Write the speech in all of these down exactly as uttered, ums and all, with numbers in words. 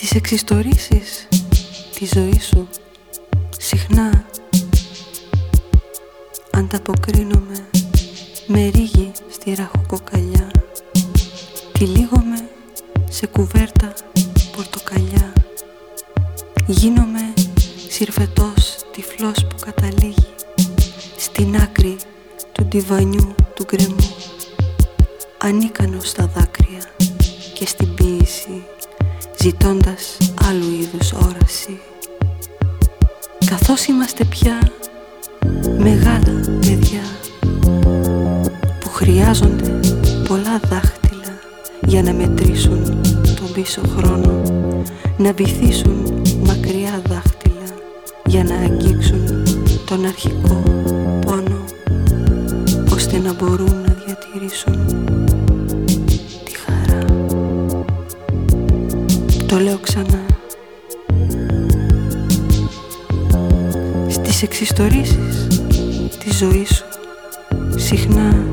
Στις εξιστορήσεις τη ζωή σου συχνά ανταποκρίνομαι με ρίγη στη ραχοκοκαλιά. Τυλίγομαι σε κουβέρτα πορτοκαλιά. Γίνομαι συρφετός τυφλός που καταλήγει στην άκρη του ντιβανιού του γκρεμού, ανίκανος στα δάκρυα και στην ποίηση, ζητώντας άλλου είδους όραση. Καθώς είμαστε πια μεγάλα παιδιά που χρειάζονται πολλά δάχτυλα για να μετρήσουν τον πίσω χρόνο, να βυθίσουν μακριά δάχτυλα για να αγγίξουν τον αρχικό πόνο, ώστε να μπορούν να διατηρήσουν τη χαρά. Το λέω ξανά. Στις εξιστορήσεις της ζωής σου συχνά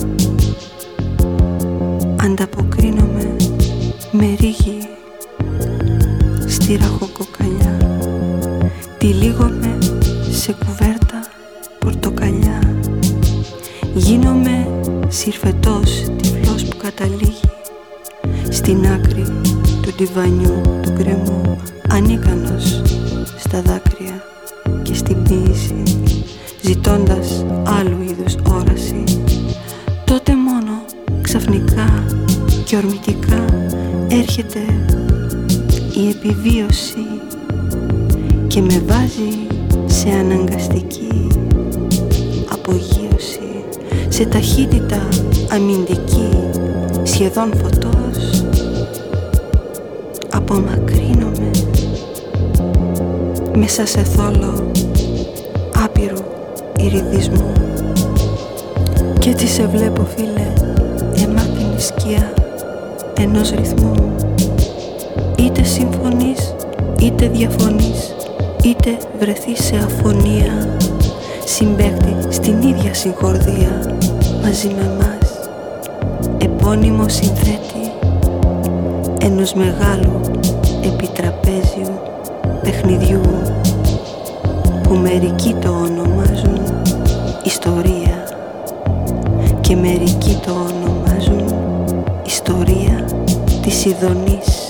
ανταποκρίνομαι με ρίγη στη ραχοκοκαλιά. Τυλίγομαι σε κουβέρτα πορτοκαλιά. Γίνομαι συρφετός τυφλός που καταλήγει στην άκρη του ντιβανιού του γκρεμού, ανίκανος στα δάκρυα και στην ποίηση, ζητώντας άλλου είδους όραση. Τότε μόνο ξαφνικά και ορμητικά έρχεται η επιβίωση και με βάζει σε αναγκαστική απογείωση, σε ταχύτητα αμυντική, σχεδόν φωτός. Απομακρύνομαι μέσα σε θόλο άπειρου ηριδισμού κι έτσι σε βλέπω, φίλε, αιμάτινη σκιά ενός ρυθμού. Είτε συμφωνείς, είτε διαφωνείς, είτε βρεθείς σε αφωνία, συμπαίκτη στην ίδια συγχορδία μαζί με μας, επώνυμο συνθέτη ενός μεγάλου επιτραπέζιου παιχνιδιού που μερικοί το ονομάζουν ιστορία και μερικοί το ονομάζουν ιστορία της ειδονής.